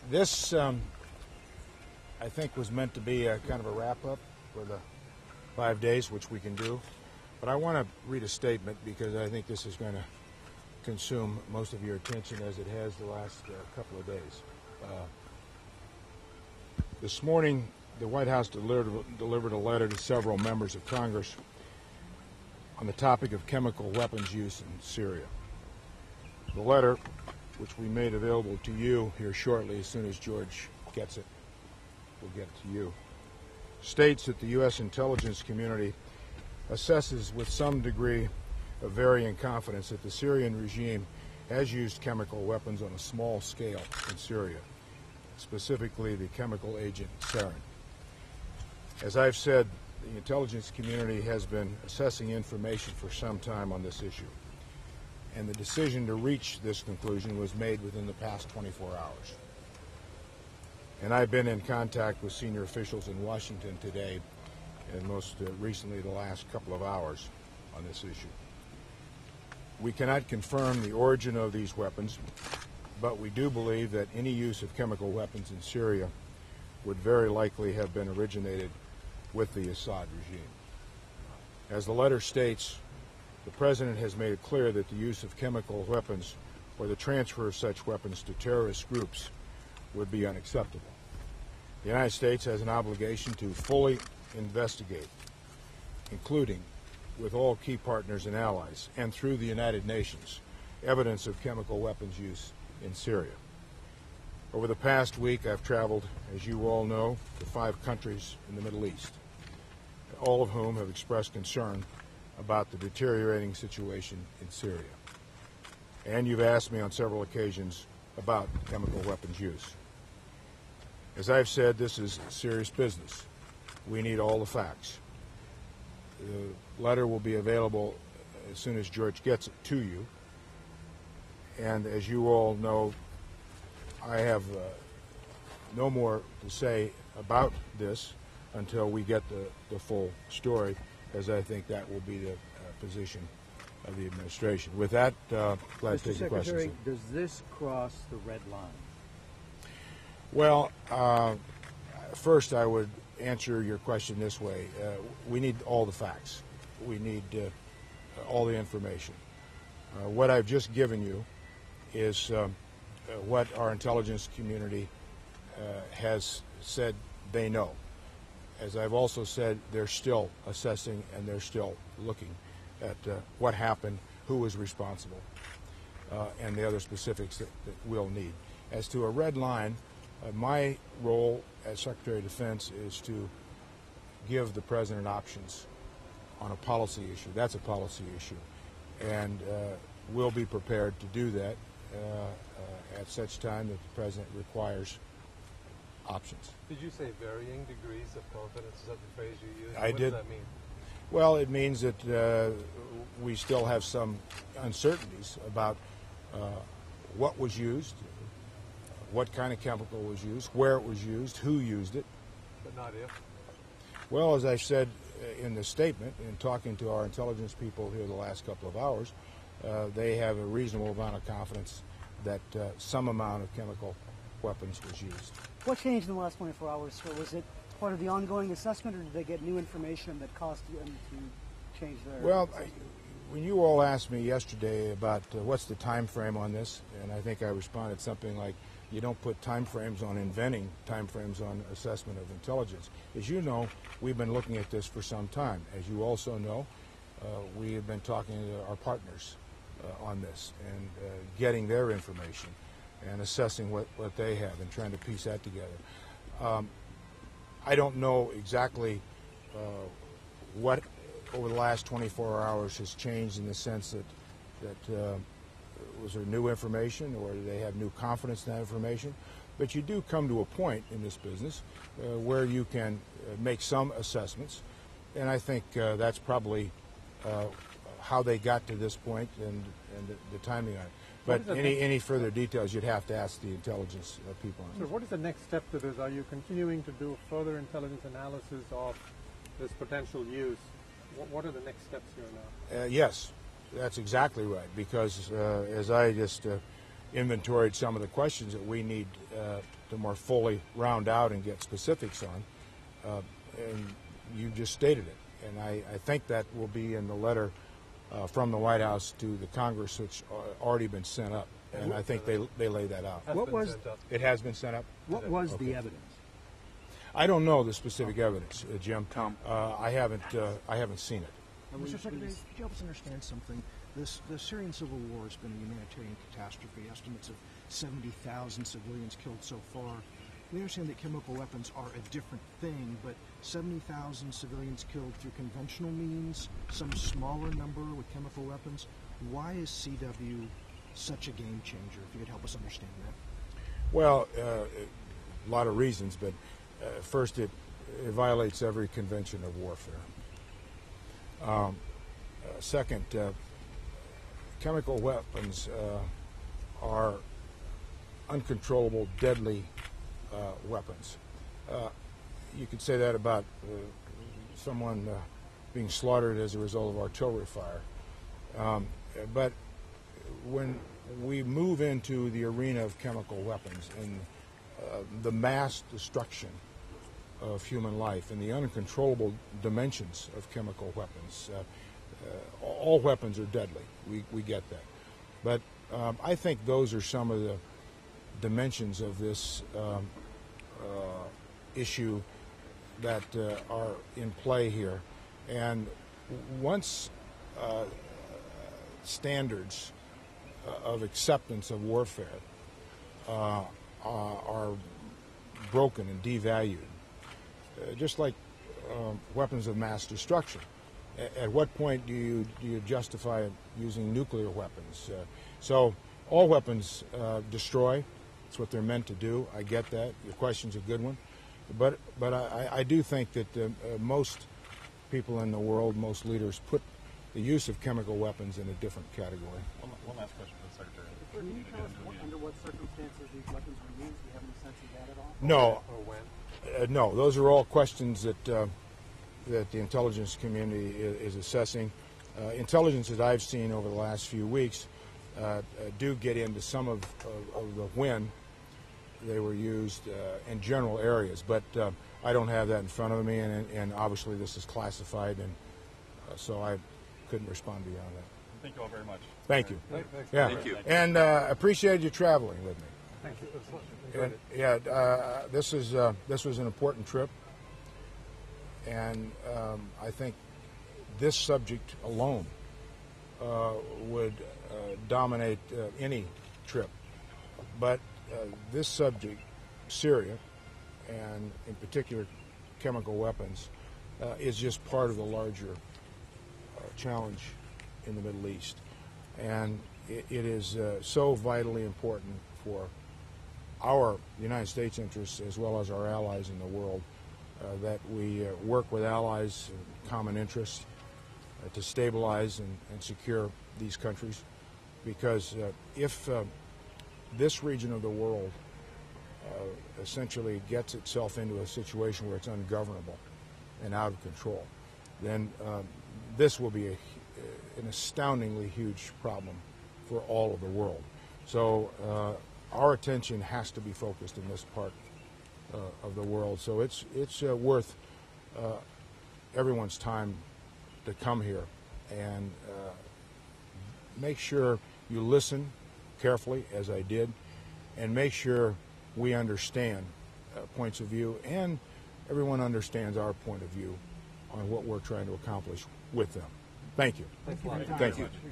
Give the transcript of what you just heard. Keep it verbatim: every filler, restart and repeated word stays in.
This, um, I think, was meant to be a kind of a wrap-up for the five days, which we can do. But I want to read a statement because I think this is going to consume most of your attention as it has the last uh, couple of days. Uh, this morning, the White House delivered, delivered a letter to several members of Congress on the topic of chemical weapons use in Syria. The letter, which we made available to you here shortly as soon as George gets it, will get to you, states that the U S intelligence community assesses with some degree of varying confidence that the Syrian regime has used chemical weapons on a small scale in Syria, specifically the chemical agent sarin. As I've said, the intelligence community has been assessing information for some time on this issue, and the decision to reach this conclusion was made within the past twenty-four hours. And I've been in contact with senior officials in Washington today, and most uh, recently the last couple of hours on this issue. We cannot confirm the origin of these weapons, but we do believe that any use of chemical weapons in Syria would very likely have been originated with the Assad regime. As the letter states, the President has made it clear that the use of chemical weapons or the transfer of such weapons to terrorist groups would be unacceptable. The United States has an obligation to fully investigate, including with all key partners and allies, and through the United Nations, evidence of chemical weapons use in Syria. Over the past week, I've traveled, as you all know, to five countries in the Middle East, all of whom have expressed concern about the deteriorating situation in Syria. And you've asked me on several occasions about chemical weapons use. As I've said, this is serious business. We need all the facts. The letter will be available as soon as George gets it to you. And as you all know, I have uh, no more to say about this until we get the, the full story, as I think that will be the uh, position of the administration. With that, uh, glad to take your questions. Mister Secretary, does this cross the red line? Well, uh, first I would answer your question this way. Uh, we need all the facts. We need uh, all the information. Uh, what I've just given you is um, uh, what our intelligence community uh, has said they know. As I've also said, they're still assessing and they're still looking at uh, what happened, who was responsible, uh, and the other specifics that, that we'll need. As to a red line, uh, my role as Secretary of Defense is to give the President options on a policy issue. That's a policy issue. And uh, we'll be prepared to do that uh, uh, at such time that the President requires options. Did you say varying degrees of confidence? Is that the phrase you used? I what did. What does that mean? Well, it means that uh, we still have some uncertainties about uh, what was used, what kind of chemical was used, where it was used, who used it. But not if? Well, as I said in the statement, in talking to our intelligence people here the last couple of hours, uh, they have a reasonable amount of confidence that uh, some amount of chemical weapons was used. What changed in the last twenty-four hours, sir? Was it part of the ongoing assessment, or did they get new information that caused them to change their Well, I, when you all asked me yesterday about uh, what's the time frame on this, and I think I responded something like, you don't put time frames on inventing time frames on assessment of intelligence. As you know, we've been looking at this for some time. As you also know, uh, we have been talking to our partners uh, on this and uh, getting their information and assessing what, what they have and trying to piece that together. Um, I don't know exactly uh, what over the last twenty-four hours has changed in the sense that, that uh, was there new information or do they have new confidence in that information? But you do come to a point in this business uh, where you can uh, make some assessments, and I think uh, that's probably uh, how they got to this point and, and the, the timing on it. But any, any further details you'd have to ask the intelligence uh, people on. So what is the next step to this? Are you continuing to do further intelligence analysis of this potential use? What, what are the next steps here now? Uh, yes, that's exactly right, because uh, as I just uh, inventoried some of the questions that we need uh, to more fully round out and get specifics on. Uh, and you just stated it. And I, I think that will be in the letter uh, from the White House to the Congress, which uh, already been sent up. And I think they they lay that out. Has What been was- sent up. It has been sent up? What was Okay. the evidence? I don't know the specific evidence, uh, Jim. Tom. Uh, I haven't uh, I haven't seen it. Mister Secretary, could you help us understand something? This, the Syrian civil war has been a humanitarian catastrophe. Estimates of seventy thousand civilians killed so far. We understand that chemical weapons are a different thing, but seventy thousand civilians killed through conventional means, some smaller number with chemical weapons. Why is C W such a game changer? If you could help us understand that. Well, uh, a lot of reasons, but uh, first, it, it violates every convention of warfare. Um, uh, second, uh, chemical weapons uh, are uncontrollable, deadly uh, weapons. Uh, you could say that about uh, someone uh, being slaughtered as a result of artillery fire. Um, but when we move into the arena of chemical weapons and uh, the mass destruction of human life and the uncontrollable dimensions of chemical weapons, uh, uh, all weapons are deadly. We, we get that. But um, I think those are some of the dimensions of this um, uh, issue that uh, are in play here. And once uh, standards uh, of acceptance of warfare uh, uh, are broken and devalued, uh, just like um, weapons of mass destruction, a- at what point do you do you justify using nuclear weapons? Uh, so all weapons uh, destroy. It's what they're meant to do. I get that. Your question's a good one. But but I, I do think that uh, uh, most people in the world, most leaders, put the use of chemical weapons in a different category. One, one last question for the Secretary. Can you tell us what, under what circumstances these weapons were used? Do you have any sense of that at all? No, Or when? uh, no. Those are all questions that uh, that the intelligence community is, is assessing. Uh, intelligence that I've seen over the last few weeks uh, uh, do get into some of, of, of the when they were used uh, in general areas, but uh, I don't have that in front of me, and, and obviously this is classified, and uh, so I couldn't respond beyond that. Thank you all very much. Thank you. Thank- thanks. Yeah, Thank you. and uh, appreciate you traveling with me. Thank you. It was- enjoyed And, it. yeah, uh, this is uh, this was an important trip, and um, I think this subject alone uh, would uh, dominate uh, any trip. But uh, this subject, Syria, and in particular chemical weapons, uh, is just part of the larger uh, challenge in the Middle East, and it, it is uh, so vitally important for our United States interests as well as our allies in the world uh, that we uh, work with allies in common interests uh, to stabilize and, and secure these countries, because uh, if uh, this region of the world uh, essentially gets itself into a situation where it's ungovernable and out of control, then um, this will be a, an astoundingly huge problem for all of the world. So uh, our attention has to be focused in this part uh, of the world. So it's it's uh, worth uh, everyone's time to come here and uh, make sure you listen carefully, as I did, and make sure we understand uh, points of view, and everyone understands our point of view on what we're trying to accomplish with them. Thank you. Thanks a lot. Thank you.